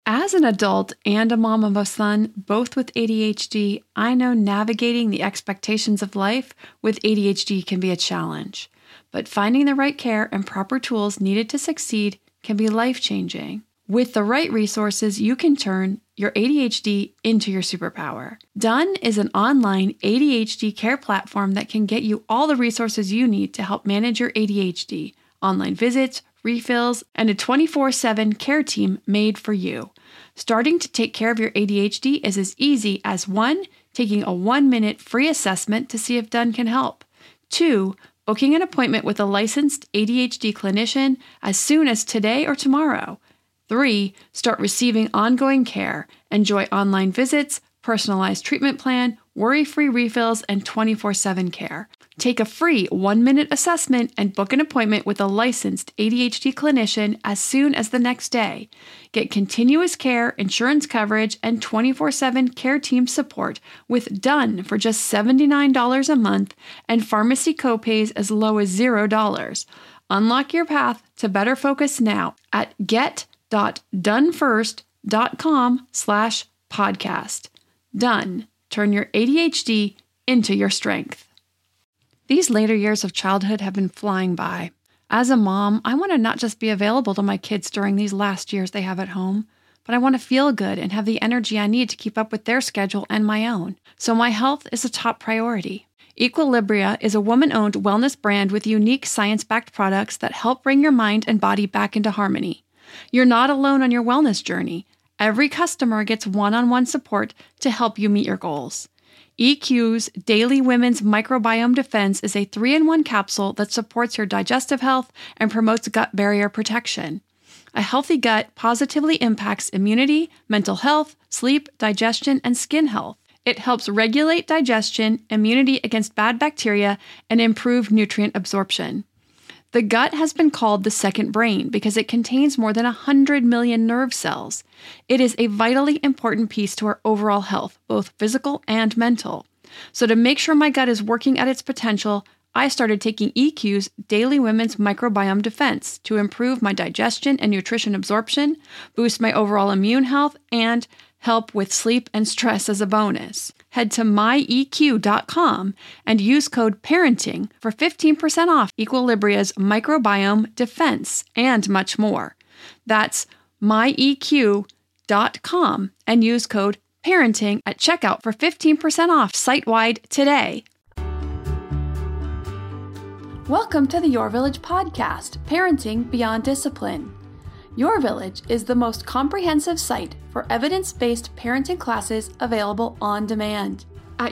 As an adult and a mom of a son, both with ADHD, I know navigating the expectations of life with ADHD can be a challenge. But finding the right care and proper tools needed to succeed can be life-changing. With the right resources, you can turn your ADHD into your superpower. Done is an online ADHD care platform that can get you all the resources you need to help manage your ADHD, online visits, refills, and a 24/7 care team made for you. Starting to take care of your ADHD is as easy as 1. Taking a 1-minute free assessment to see if Done can help. 2. Booking an appointment with a licensed ADHD clinician as soon as today or tomorrow. 3. Start receiving ongoing care. Enjoy online visits, personalized treatment plan, worry-free refills, and 24/7 care. Take a free 1-minute assessment and book an appointment with a licensed ADHD clinician as soon as the next day. Get continuous care, insurance coverage, and 24/7 care team support with Done for just $79 a month and pharmacy copays as low as $0. Unlock your path to better focus now at get.donefirst.com/podcast. Done. Turn your ADHD into your strength. These later years of childhood have been flying by. As a mom, I want to not just be available to my kids during these last years they have at home, but I want to feel good and have the energy I need to keep up with their schedule and my own. So my health is a top priority. Equilibria is a woman-owned wellness brand with unique science-backed products that help bring your mind and body back into harmony. You're not alone on your wellness journey. Every customer gets one-on-one support to help you meet your goals. EQ's Daily Women's Microbiome Defense is a 3-in-1 capsule that supports your digestive health and promotes gut barrier protection. A healthy gut positively impacts immunity, mental health, sleep, digestion, and skin health. It helps regulate digestion, immunity against bad bacteria, and improve nutrient absorption. The gut has been called the second brain because it contains more than 100 million nerve cells. It is a vitally important piece to our overall health, both physical and mental. So to make sure my gut is working at its potential, I started taking EQ's Daily Women's Microbiome Defense to improve my digestion and nutrition absorption, boost my overall immune health, and help with sleep and stress as a bonus. Head to myeq.com and use code PARENTING for 15% off Equilibria's Microbiome Defense and much more. That's myeq.com and use code PARENTING at checkout for 15% off site-wide today. Welcome to the Your Village podcast, Parenting Beyond Discipline. Your Village is the most comprehensive site for evidence-based parenting classes available on demand at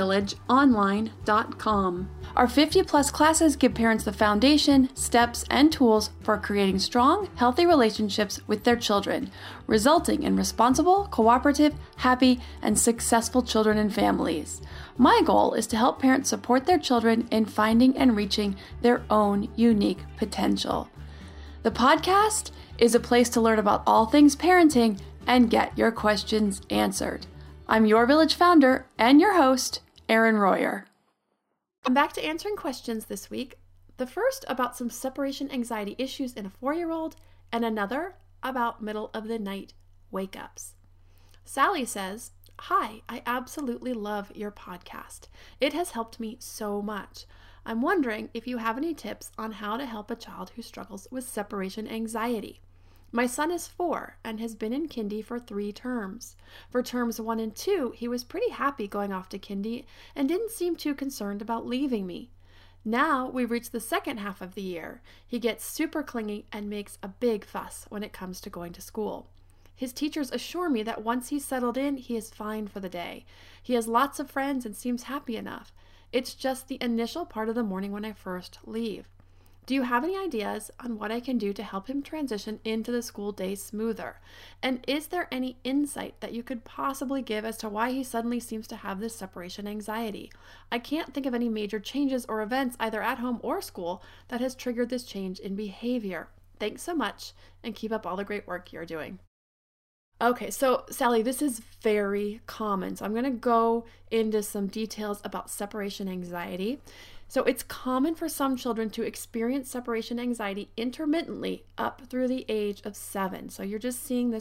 yourvillageonline.com. Our 50-plus classes give parents the foundation, steps, and tools for creating strong, healthy relationships with their children, resulting in responsible, cooperative, happy, and successful children and families. My goal is to help parents support their children in finding and reaching their own unique potential. The podcast is a place to learn about all things parenting and get your questions answered. I'm Your Village founder and your host, Erin Royer. I'm back to answering questions this week. The first about some separation anxiety issues in a 4-year-old and another about middle of the night wake-ups. Sally says, "Hi, I absolutely love your podcast. It has helped me so much. I'm wondering if you have any tips on how to help a child who struggles with separation anxiety. My son is 4 and has been in kindy for 3 terms. For terms 1 and 2, he was pretty happy going off to kindy and didn't seem too concerned about leaving me. Now we've reached the second half of the year. He gets super clingy and makes a big fuss when it comes to going to school. His teachers assure me that once he's settled in, he is fine for the day. He has lots of friends and seems happy enough. It's just the initial part of the morning when I first leave. Do you have any ideas on what I can do to help him transition into the school day smoother? And is there any insight that you could possibly give as to why he suddenly seems to have this separation anxiety? I can't think of any major changes or events either at home or school that has triggered this change in behavior. Thanks so much and keep up all the great work you're doing." Okay, so Sally, this is very common. So I'm going to go into some details about separation anxiety. So it's common for some children to experience separation anxiety intermittently up through the age of 7. So you're just seeing this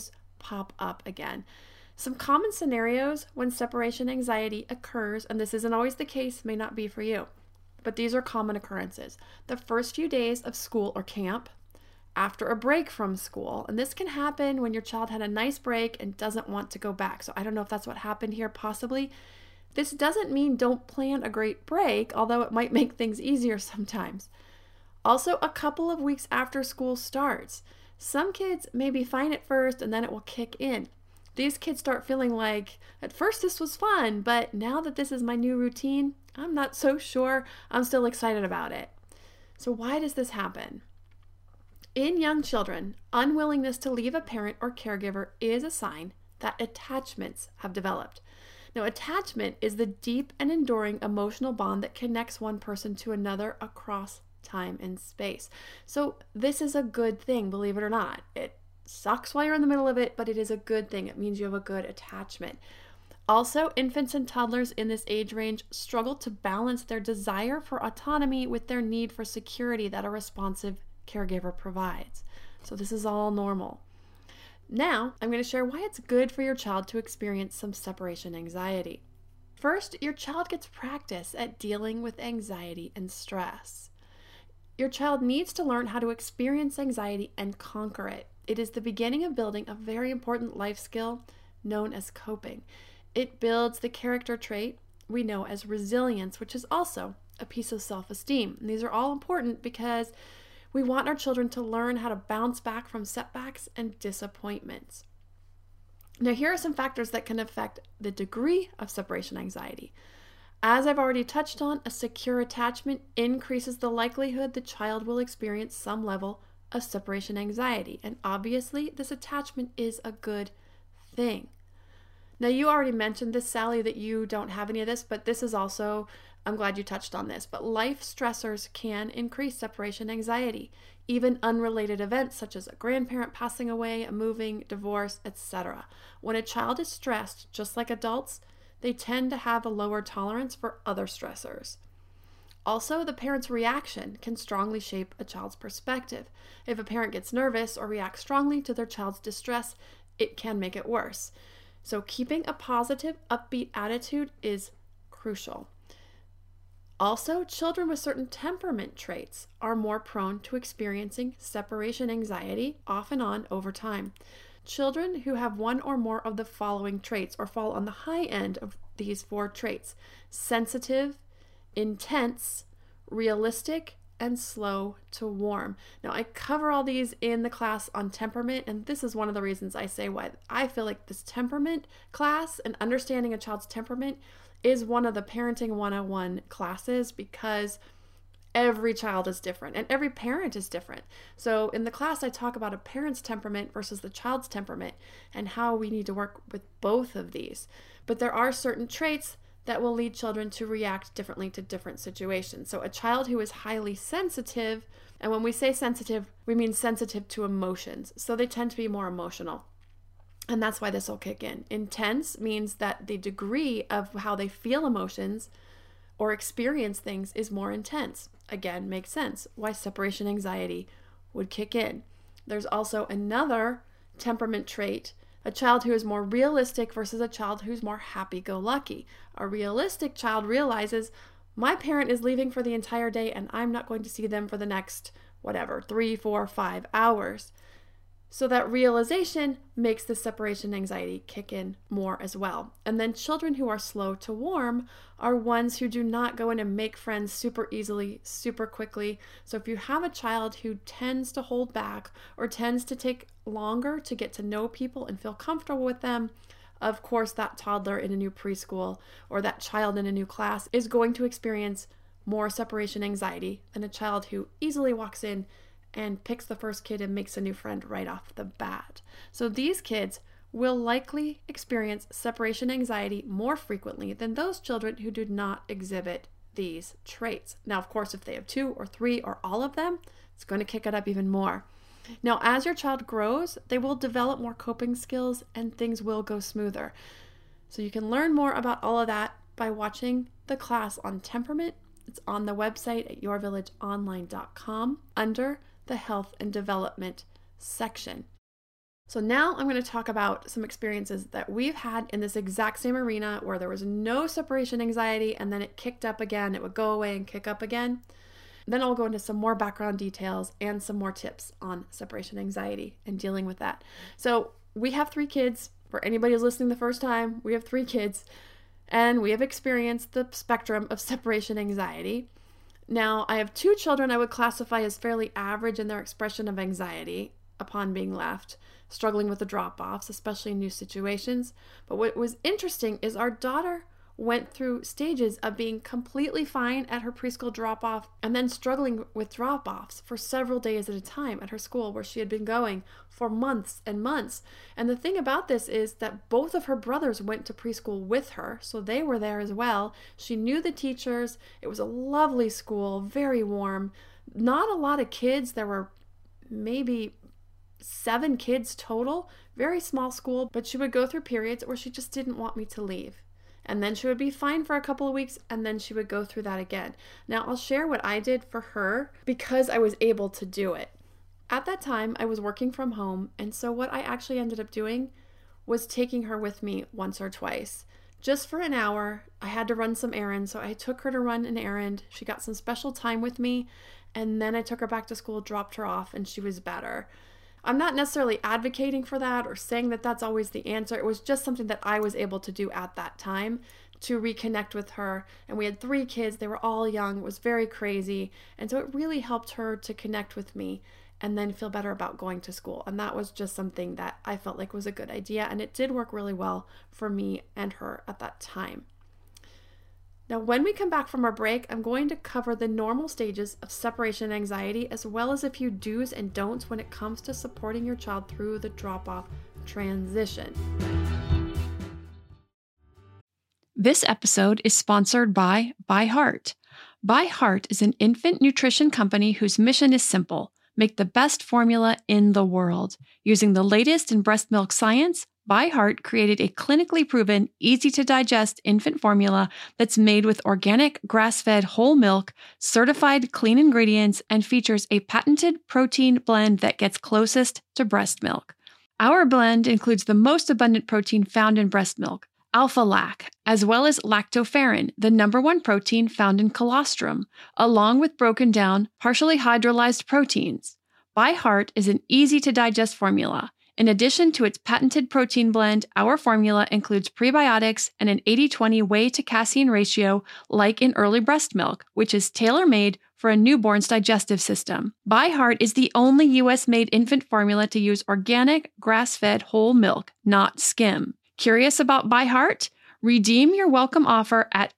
pop up again. Some common scenarios when separation anxiety occurs, and this isn't always the case, may not be for you, but these are common occurrences. The first few days of school or camp, after a break from school, and this can happen when your child had a nice break and doesn't want to go back. So I don't know if that's what happened here, possibly. This doesn't mean don't plan a great break, although it might make things easier sometimes. Also, a couple of weeks after school starts. Some kids may be fine at first and then it will kick in. These kids start feeling like, at first this was fun, but now that this is my new routine, I'm not so sure I'm still excited about it. So why does this happen? In young children, unwillingness to leave a parent or caregiver is a sign that attachments have developed. Now, attachment is the deep and enduring emotional bond that connects one person to another across time and space. So this is a good thing, believe it or not. It sucks while you're in the middle of it, but it is a good thing. It means you have a good attachment. Also, infants and toddlers in this age range struggle to balance their desire for autonomy with their need for security that a responsive caregiver provides. So this is all normal. Now, I'm going to share why it's good for your child to experience some separation anxiety. First, your child gets practice at dealing with anxiety and stress. Your child needs to learn how to experience anxiety and conquer it. It is the beginning of building a very important life skill known as coping. It builds the character trait we know as resilience, which is also a piece of self-esteem. And these are all important because we want our children to learn how to bounce back from setbacks and disappointments. Now, here are some factors that can affect the degree of separation anxiety. As I've already touched on, a secure attachment increases the likelihood the child will experience some level of separation anxiety. And obviously, this attachment is a good thing. Now, you already mentioned this, Sally, that you don't have any of this, but this is also, I'm glad you touched on this, but life stressors can increase separation anxiety, even unrelated events such as a grandparent passing away, a moving, divorce, etc. When a child is stressed, just like adults, they tend to have a lower tolerance for other stressors. Also, the parent's reaction can strongly shape a child's perspective. If a parent gets nervous or reacts strongly to their child's distress, it can make it worse. So keeping a positive, upbeat attitude is crucial. Also, children with certain temperament traits are more prone to experiencing separation anxiety off and on over time. Children who have one or more of the following traits or fall on the high end of these 4 traits: sensitive, intense, realistic, and slow to warm. Now, I cover all these in the class on temperament, and this is one of the reasons I say why I feel like this temperament class and understanding a child's temperament is one of the Parenting 101 classes, because every child is different and every parent is different. So in the class, I talk about a parent's temperament versus the child's temperament and how we need to work with both of these. But there are certain traits that will lead children to react differently to different situations. So a child who is highly sensitive, and when we say sensitive, we mean sensitive to emotions. So they tend to be more emotional. And that's why this will kick in. Intense means that the degree of how they feel emotions or experience things is more intense. Again, makes sense why separation anxiety would kick in. There's also another temperament trait, a child who is more realistic versus a child who's more happy-go-lucky. A realistic child realizes, my parent is leaving for the entire day and I'm not going to see them for the next, 3, 4, 5 hours. So that realization makes the separation anxiety kick in more as well. And then children who are slow to warm are ones who do not go in and make friends super easily, super quickly. So if you have a child who tends to hold back or tends to take longer to get to know people and feel comfortable with them, of course that toddler in a new preschool or that child in a new class is going to experience more separation anxiety than a child who easily walks in and picks the first kid and makes a new friend right off the bat. So these kids will likely experience separation anxiety more frequently than those children who do not exhibit these traits. Now, of course, if they have 2 or 3 or all of them, it's going to kick it up even more. Now, as your child grows, they will develop more coping skills and things will go smoother. So you can learn more about all of that by watching the class on temperament. It's on the website at yourvillageonline.com under the Health and Development section. So now I'm going to talk about some experiences that we've had in this exact same arena where there was no separation anxiety and then it kicked up again. It would go away and kick up again. Then I'll go into some more background details and some more tips on separation anxiety and dealing with that. So we have 3 kids. For anybody who's listening the first time, we have 3 kids and we have experienced the spectrum of separation anxiety. Now, I have 2 children I would classify as fairly average in their expression of anxiety upon being left, struggling with the drop-offs, especially in new situations. But what was interesting is our daughter went through stages of being completely fine at her preschool drop-off and then struggling with drop-offs for several days at a time at her school where she had been going for months and months. And the thing about this is that both of her brothers went to preschool with her, so they were there as well. She knew the teachers. It was a lovely school, very warm. Not a lot of kids. There were maybe 7 kids total, very small school, but she would go through periods where she just didn't want me to leave. And then she would be fine for a couple of weeks, and then she would go through that again. Now, I'll share what I did for her because I was able to do it. At that time, I was working from home, and so what I actually ended up doing was taking her with me once or twice. Just for an hour, I had to run some errands, so I took her to run an errand. She got some special time with me, and then I took her back to school, dropped her off, and she was better. I'm not necessarily advocating for that or saying that that's always the answer. It was just something that I was able to do at that time to reconnect with her. And we had 3 kids. They were all young. It was very crazy. And so it really helped her to connect with me and then feel better about going to school. And that was just something that I felt like was a good idea. And it did work really well for me and her at that time. Now, when we come back from our break, I'm going to cover the normal stages of separation anxiety, as well as a few do's and don'ts when it comes to supporting your child through the drop-off transition. This episode is sponsored by ByHeart. ByHeart is an infant nutrition company whose mission is simple: make the best formula in the world. Using the latest in breast milk science, ByHeart created a clinically proven, easy-to-digest infant formula that's made with organic, grass-fed whole milk, certified clean ingredients, and features a patented protein blend that gets closest to breast milk. Our blend includes the most abundant protein found in breast milk, alpha-lac, as well as lactoferrin, the #1 protein found in colostrum, along with broken down, partially hydrolyzed proteins. ByHeart is an easy-to-digest formula. In addition to its patented protein blend, our formula includes prebiotics and an 80-20 whey to casein ratio like in early breast milk, which is tailor-made for a newborn's digestive system. ByHeart is the only U.S.-made infant formula to use organic, grass-fed whole milk, not skim. Curious about ByHeart? Redeem your welcome offer at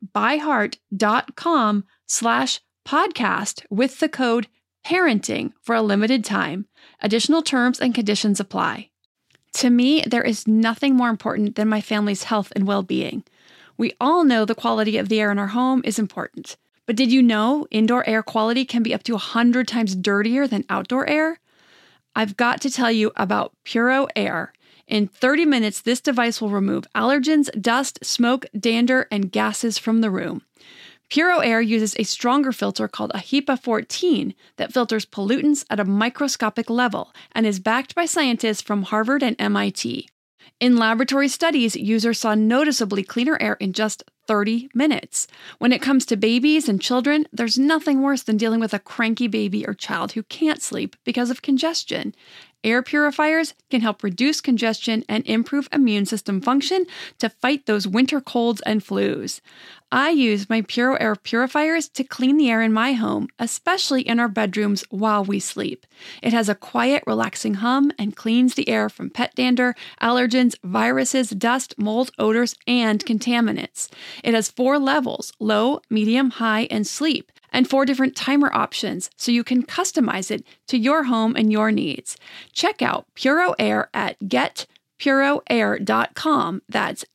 byheart.com/podcast with the code parenting for a limited time. Additional terms and conditions apply. To me, there is nothing more important than my family's health and well-being. We all know the quality of the air in our home is important. But did you know indoor air quality can be up to 100 times dirtier than outdoor air? I've got to tell you about Puro Air. In 30 minutes, this device will remove allergens, dust, smoke, dander, and gases from the room. Puro Air uses a stronger filter called a HEPA 14 that filters pollutants at a microscopic level and is backed by scientists from Harvard and MIT. In laboratory studies, users saw noticeably cleaner air in just 30 minutes. When it comes to babies and children, there's nothing worse than dealing with a cranky baby or child who can't sleep because of congestion. Air purifiers can help reduce congestion and improve immune system function to fight those winter colds and flus. I use my Puro Air purifiers to clean the air in my home, especially in our bedrooms while we sleep. It has a quiet, relaxing hum and cleans the air from pet dander, allergens, viruses, dust, mold, odors, and contaminants. It has 4 levels: low, medium, high, and sleep, and 4 different timer options, so you can customize it to your home and your needs. Check out Puro Air at getpuroair.com. That's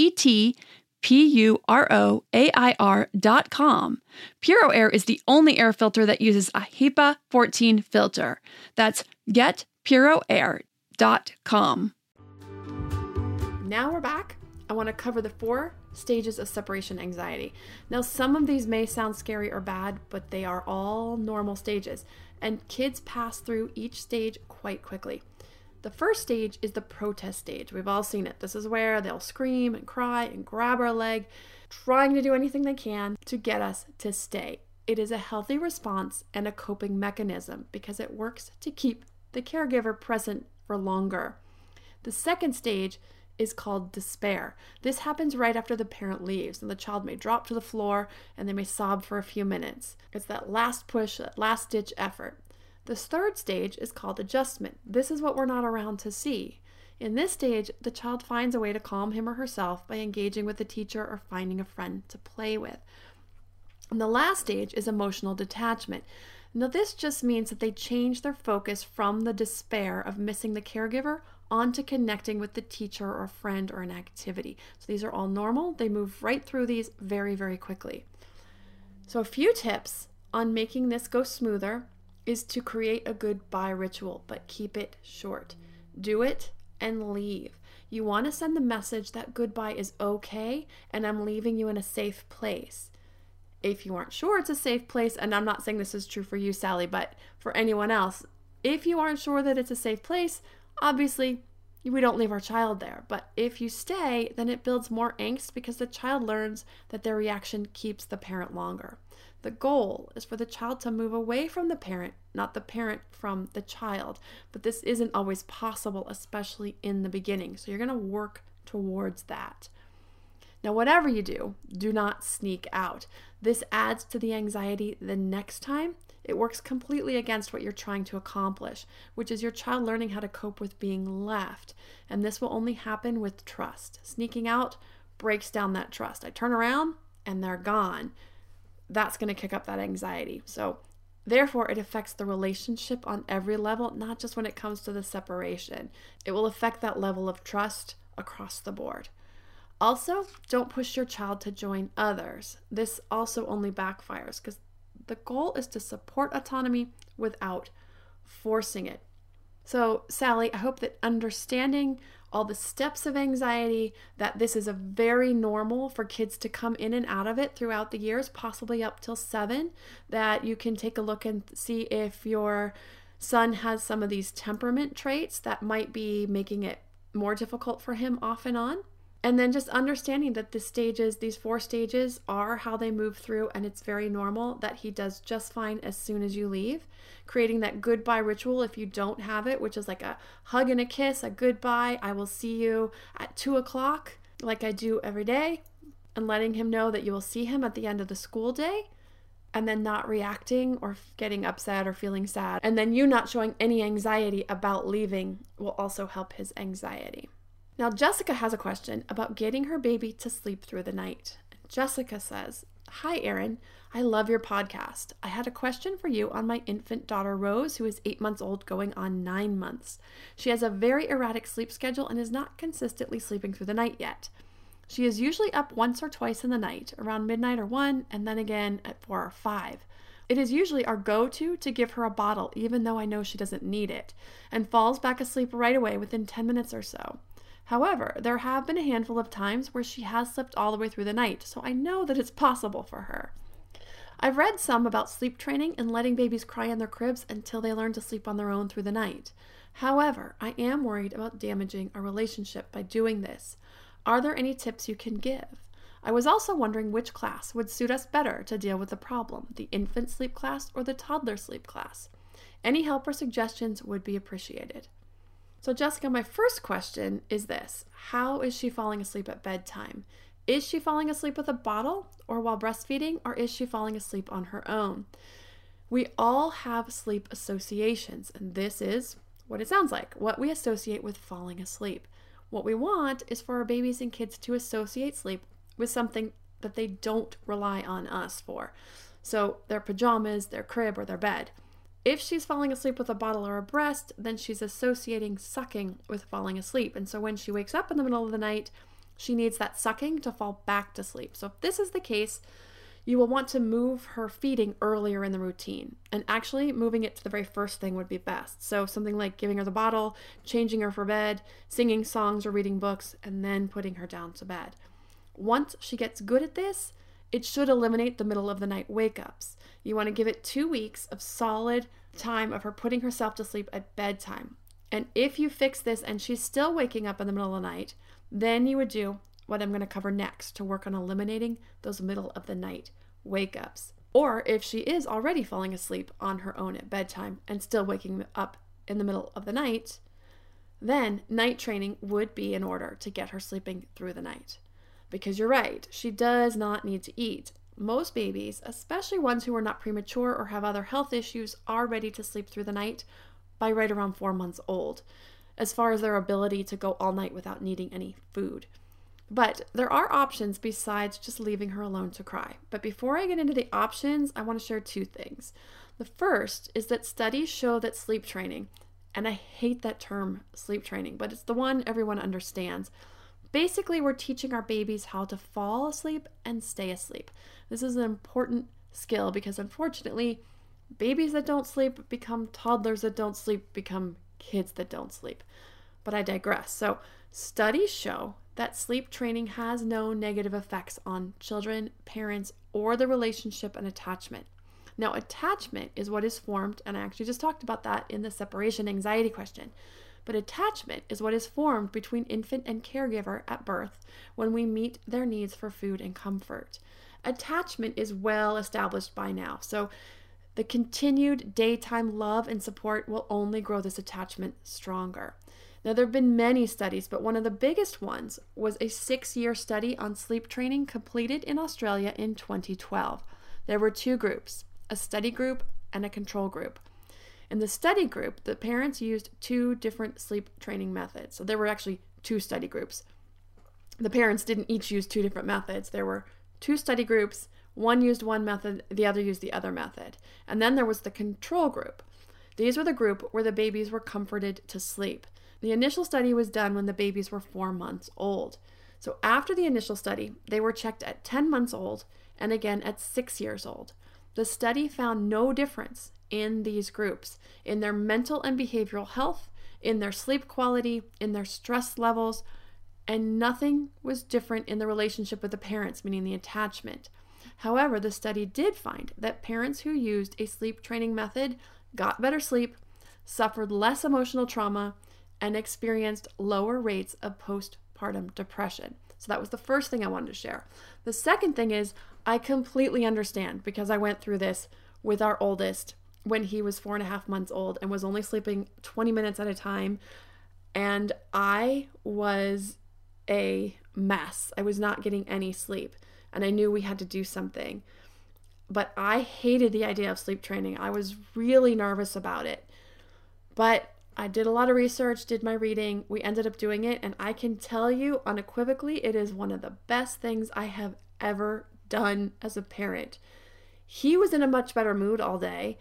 GetPuroair.com. Puro Air is the only air filter that uses a HEPA 14 filter. That's getpuroair.com. Now we're back. I want to cover the 4 stages of separation anxiety. Now, some of these may sound scary or bad, but they are all normal stages, and kids pass through each stage quite quickly. The first stage is the protest stage. We've all seen it. This is where they'll scream and cry and grab our leg, trying to do anything they can to get us to stay. It is a healthy response and a coping mechanism because it works to keep the caregiver present for longer. The second stage is called despair. This happens right after the parent leaves, and the child may drop to the floor and they may sob for a few minutes. It's that last push, that last ditch effort. The third stage is called adjustment. This is what we're not around to see. In this stage, the child finds a way to calm him or herself by engaging with a teacher or finding a friend to play with. And the last stage is emotional detachment. Now, this just means that they change their focus from the despair of missing the caregiver onto connecting with the teacher or friend or an activity. So these are all normal. They move right through these very, very quickly. So a few tips on making this go smoother is to create a goodbye ritual, but keep it short. Do it and leave. You want to send the message that goodbye is okay and I'm leaving you in a safe place. If you aren't sure it's a safe place, and I'm not saying this is true for you, Sally, but for anyone else, if you aren't sure that it's a safe place, obviously we don't leave our child there. But if you stay, then it builds more angst because the child learns that their reaction keeps the parent longer. The goal is for the child to move away from the parent, not the parent from the child. But this isn't always possible, especially in the beginning. So you're going to work towards that. Now, whatever you do, do not sneak out. This adds to the anxiety the next time. It works completely against what you're trying to accomplish, which is your child learning how to cope with being left. And this will only happen with trust. Sneaking out breaks down that trust. I turn around and they're gone. That's going to kick up that anxiety. So therefore, it affects the relationship on every level, not just when it comes to the separation. It will affect that level of trust across the board. Also, don't push your child to join others. This also only backfires because the goal is to support autonomy without forcing it. So, Sally, I hope that understanding all the steps of anxiety, that this is a very normal for kids to come in and out of it throughout the years, possibly up till 7, that you can take a look and see if your son has some of these temperament traits that might be making it more difficult for him off and on. And then just understanding that these 4 stages are how they move through, and it's very normal that he does just fine as soon as you leave. Creating that goodbye ritual if you don't have it, which is like a hug and a kiss, a goodbye, I will see you at 2:00, like I do every day, and letting him know that you will see him at the end of the school day, and then not reacting or getting upset or feeling sad. And then you not showing any anxiety about leaving will also help his anxiety. Now, Jessica has a question about getting her baby to sleep through the night. Jessica says, "Hi, Erin. I love your podcast. I had a question for you on my infant daughter, Rose, who is 8 months old going on 9 months. She has a very erratic sleep schedule and is not consistently sleeping through the night yet. She is usually up once or twice in the night, around midnight or 1, and then again at 4 or 5. It is usually our go-to to give her a bottle, even though I know she doesn't need it, and falls back asleep right away within 10 minutes or so. However, there have been a handful of times where she has slept all the way through the night, so I know that it's possible for her. I've read some about sleep training and letting babies cry in their cribs until they learn to sleep on their own through the night. However, I am worried about damaging our relationship by doing this. Are there any tips you can give? I was also wondering which class would suit us better to deal with the problem, the infant sleep class or the toddler sleep class. Any help or suggestions would be appreciated." So Jessica, my first question is this: how is she falling asleep at bedtime? Is she falling asleep with a bottle or while breastfeeding, or is she falling asleep on her own? We all have sleep associations, and this is what it sounds like, what we associate with falling asleep. What we want is for our babies and kids to associate sleep with something that they don't rely on us for. So their pajamas, their crib, or their bed. If she's falling asleep with a bottle or a breast, then she's associating sucking with falling asleep. And so when she wakes up in the middle of the night, she needs that sucking to fall back to sleep. So if this is the case, you will want to move her feeding earlier in the routine. And actually, moving it to the very first thing would be best. So something like giving her the bottle, changing her for bed, singing songs or reading books, and then putting her down to bed. Once she gets good at this, it should eliminate the middle of the night wake-ups. You want to give it 2 weeks of solid time of her putting herself to sleep at bedtime. And if you fix this and she's still waking up in the middle of the night, then you would do what I'm going to cover next to work on eliminating those middle of the night wake ups. Or if she is already falling asleep on her own at bedtime and still waking up in the middle of the night, then night training would be in order to get her sleeping through the night. Because you're right, she does not need to eat. Most babies, especially ones who are not premature or have other health issues, are ready to sleep through the night by right around 4 months old, as far as their ability to go all night without needing any food. But there are options besides just leaving her alone to cry. But before I get into the options, I want to share 2 things. The first is that studies show that sleep training, and I hate that term sleep training, but it's the one everyone understands. Basically, we're teaching our babies how to fall asleep and stay asleep. This is an important skill because unfortunately, babies that don't sleep become toddlers that don't sleep, become kids that don't sleep. But I digress. So studies show that sleep training has no negative effects on children, parents, or the relationship and attachment. Now, attachment is what is formed, and I actually just talked about that in the separation anxiety question. But attachment is what is formed between infant and caregiver at birth when we meet their needs for food and comfort. Attachment is well established by now, so the continued daytime love and support will only grow this attachment stronger. Now, there have been many studies, but one of the biggest ones was a 6-year study on sleep training completed in Australia in 2012. There were 2 groups, a study group and a control group. In the study group, the parents used 2 different sleep training methods. So there were actually 2 study groups. The parents didn't each use 2 different methods. There were 2 study groups. One used one method, the other used the other method. And then there was the control group. These were the group where the babies were comforted to sleep. The initial study was done when the babies were 4 months old. So after the initial study, they were checked at 10 months old and again at 6 years old. The study found no difference in these groups, in their mental and behavioral health, in their sleep quality, in their stress levels, and nothing was different in the relationship with the parents, meaning the attachment. However, the study did find that parents who used a sleep training method got better sleep, suffered less emotional trauma, and experienced lower rates of postpartum depression. So that was the first thing I wanted to share. The second thing is I completely understand because I went through this with our oldest when he was 4.5 months old and was only sleeping 20 minutes at a time. And I was a mess. I was not getting any sleep and I knew we had to do something. But I hated the idea of sleep training. I was really nervous about it. But I did a lot of research, did my reading. We ended up doing it. And I can tell you unequivocally, it is one of the best things I have ever done as a parent. He was in a much better mood all day.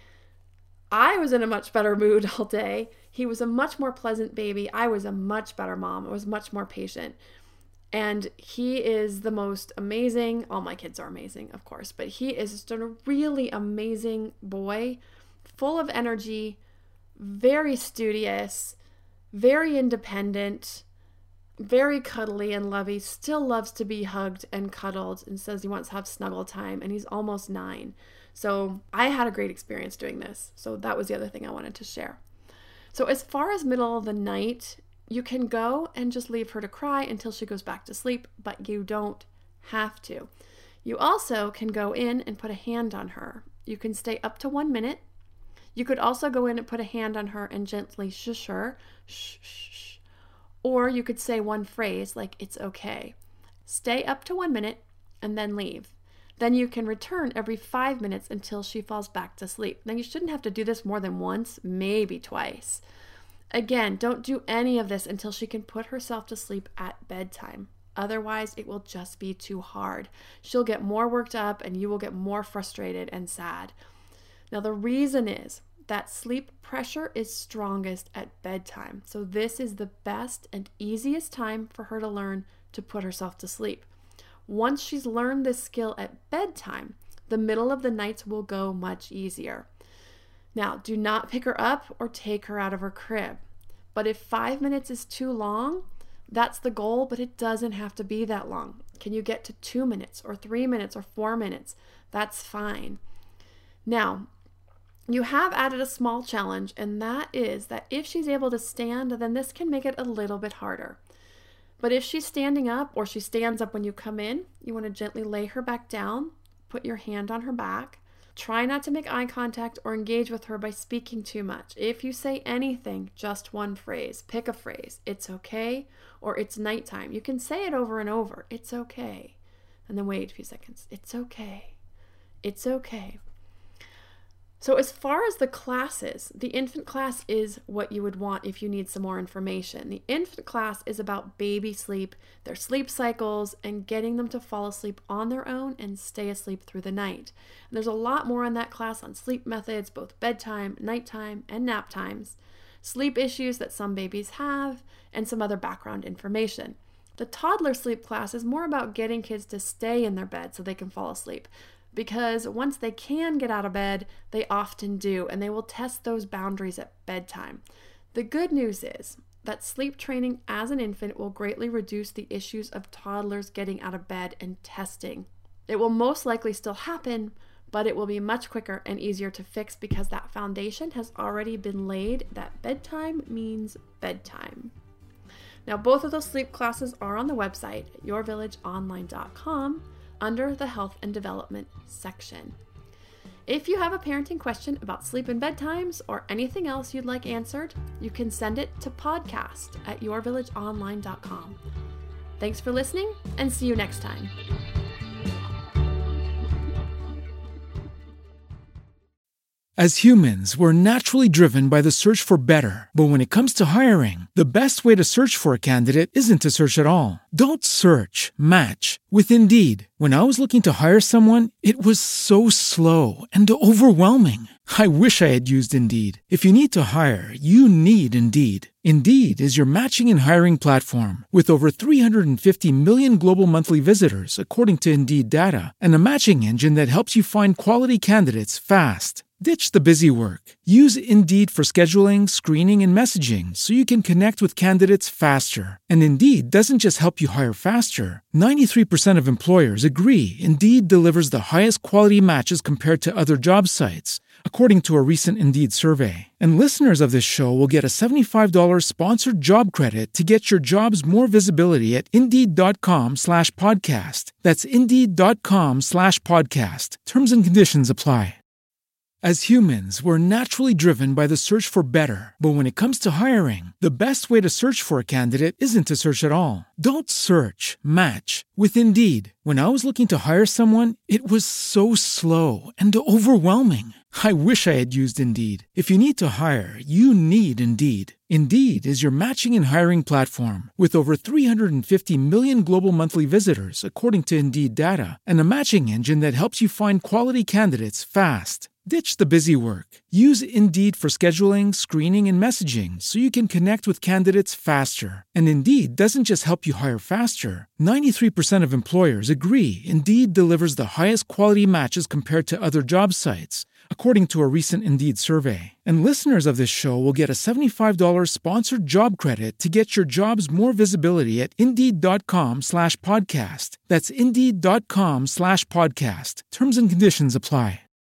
I was in a much better mood all day. He was a much more pleasant baby. I was a much better mom. I was much more patient. And he is the most amazing, all my kids are amazing, of course, but he is just a really amazing boy, full of energy, very studious, very independent, very cuddly and lovey, still loves to be hugged and cuddled and says he wants to have snuggle time, and he's almost 9. So I had a great experience doing this. So that was the other thing I wanted to share. So as far as middle of the night, you can go and just leave her to cry until she goes back to sleep, but you don't have to. You also can go in and put a hand on her. You can stay up to 1 minute. You could also go in and put a hand on her and gently shush her, shh, shh, shh. Or you could say one phrase like, it's okay. Stay up to 1 minute and then leave. Then you can return every 5 minutes until she falls back to sleep. Now you shouldn't have to do this more than once, maybe twice. Again, don't do any of this until she can put herself to sleep at bedtime. Otherwise, it will just be too hard. She'll get more worked up and you will get more frustrated and sad. Now, the reason is that sleep pressure is strongest at bedtime. So this is the best and easiest time for her to learn to put herself to sleep. Once she's learned this skill at bedtime, the middle of the nights will go much easier. Now, do not pick her up or take her out of her crib. But if 5 minutes is too long, that's the goal, but it doesn't have to be that long. Can you get to 2 minutes or 3 minutes or 4 minutes? That's fine. Now, You have added a small challenge, and that is that if she's able to stand, then this can make it a little bit harder. But if she's standing up or she stands up when you come in, you want to gently lay her back down, put your hand on her back. Try not to make eye contact or engage with her by speaking too much. If you say anything, just one phrase, pick a phrase, it's okay, or it's nighttime. You can say it over and over, it's okay. And then wait a few seconds, it's okay, it's okay. So as far as the classes, the infant class is what you would want if you need some more information. The infant class is about baby sleep, their sleep cycles, and getting them to fall asleep on their own and stay asleep through the night. And there's a lot more in that class on sleep methods, both bedtime, nighttime, and nap times, sleep issues that some babies have, and some other background information. The toddler sleep class is more about getting kids to stay in their bed so they can fall asleep. Because once they can get out of bed, they often do, and they will test those boundaries at bedtime. The good news is that sleep training as an infant will greatly reduce the issues of toddlers getting out of bed and testing. It will most likely still happen, but it will be much quicker and easier to fix because that foundation has already been laid that bedtime means bedtime. Now, both of those sleep classes are on the website, yourvillageonline.com, under the Health and Development section. If you have a parenting question about sleep and bedtimes or anything else you'd like answered, you can send it to podcast@yourvillageonline.com. Thanks for listening, and see you next time. As humans, we're naturally driven by the search for better. But when it comes to hiring, the best way to search for a candidate isn't to search at all. Don't search, match with Indeed. When I was looking to hire someone, it was so slow and overwhelming. I wish I had used Indeed. If you need to hire, you need Indeed. Indeed is your matching and hiring platform with over 350 million global monthly visitors, according to Indeed data, and a matching engine that helps you find quality candidates fast. Ditch the busy work. Use Indeed for scheduling, screening, and messaging so you can connect with candidates faster. And Indeed doesn't just help you hire faster. 93% of employers agree Indeed delivers the highest quality matches compared to other job sites, according to a recent Indeed survey. And listeners of this show will get a $75 sponsored job credit to get your jobs more visibility at Indeed.com/podcast. That's Indeed.com/podcast. Terms and conditions apply. As humans, we're naturally driven by the search for better. But when it comes to hiring, the best way to search for a candidate isn't to search at all. Don't search, match with Indeed. When I was looking to hire someone, it was so slow and overwhelming. I wish I had used Indeed. If you need to hire, you need Indeed. Indeed is your matching and hiring platform with over 350 million global monthly visitors, according to Indeed data, and a matching engine that helps you find quality candidates fast. Ditch the busy work. Use Indeed for scheduling, screening, and messaging so you can connect with candidates faster. And Indeed doesn't just help you hire faster. 93% of employers agree Indeed delivers the highest quality matches compared to other job sites, according to a recent Indeed survey. And listeners of this show will get a $75 sponsored job credit to get your jobs more visibility at Indeed.com/podcast. That's Indeed.com/podcast. Terms and conditions apply.